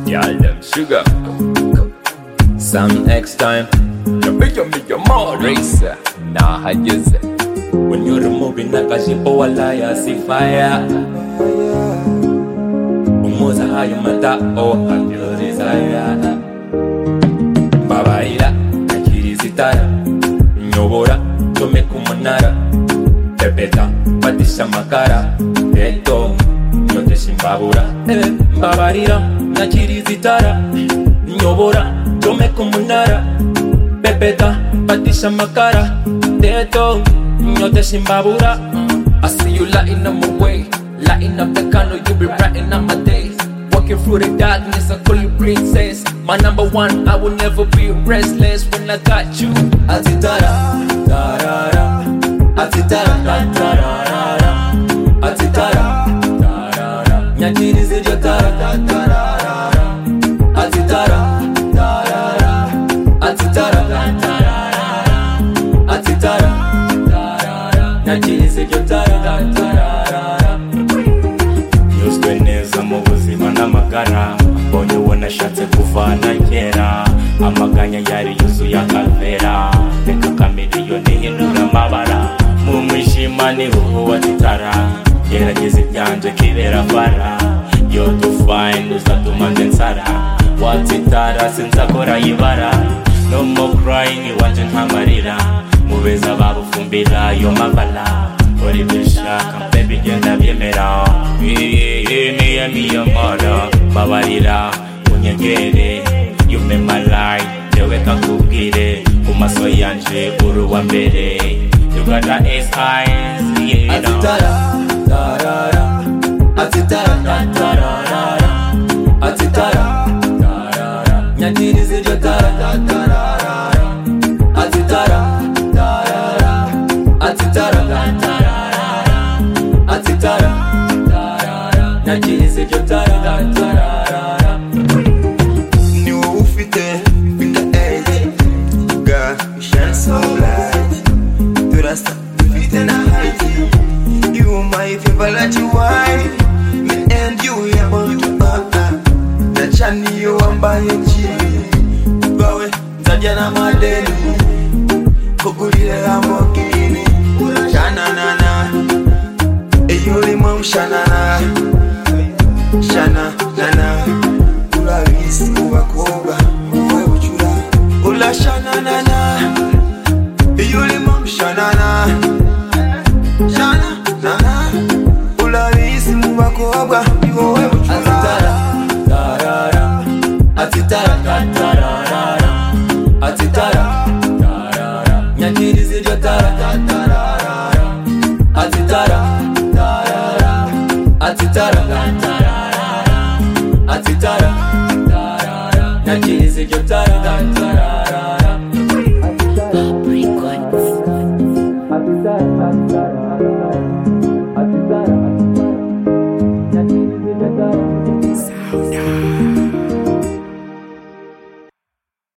Y'all them sugar. Some next time. You make your mouth racer. Nah, I just when you're removing that kashipo walaya see fire. Umoza hayo mata oh have your desire. Babaira, nakirizitara. Nyobora, tome kumonara. Pepeta, patisha makara. Eto, nyote shimbabura. Babarira, nakirizitara. Nyobora, tome kumonara. Pepeta, patisha makara. Eto, nyote shimbabura. I see you lighting up my way. Lighting up the candle, you be brighting up my days. Walking through the darkness, I call you princess. My number one, I will never be restless when I got you. Atitara, tarara, atitara, tarara, atitara, tarara, nyakiri zijotara, tarara, atitara, tarara, atitara, tarara, atitara, tarara, nyakiri zijotara, tarara. Nyuzwe neza mu buzima n'amagara. Bonye wanashatse kuvana kera. Amaganya yari yuzuye akavera. Reka kamiriyoni hindura amabara. Mu mwishima ni wowe watitara. Gerageza ibyanje kibera fara. You're too fine uzatuma nze nsara. Watitara sinzakora ibara. No more crying iwanje ntamarira. Mubeza babufumbira yo mabala. Uri bishaka baby genda byemera. Niye miyamara. Babarira unyegere. You make my life jewe kakubwire. Kumaso yanje uruwa mbere. You got that ace eyes. Atitara, tarara, atitara, tarara, atitara, tarara, nyakiri zijotara, tarara, atitara, tarara, atitara, tarara, atitara, tarara, nyakiri zijotara, tarara. New ufite finger eight. God, you shine so bright. To the start, ufite na height. You my favorite wife. Me and you are born to the chani you ambaye chini. Bawe, zaja na madeni. Kugulile Lamborghini. Shana nana. Eyuli mom shana na. Shana nana. Ula visi uwakoba. Uwe uchula. Ula shana nana. Eyuli mom shana na. Shana nana. Ula visi uwakoba. Uwe uchula. Atitara, tarara, atitara, tarara, atitara, tarara, nyakiri zijotara, tarara, atitara, tarara, atitara, tarara, atitara, tarara, nyakiri zijotara, tarara.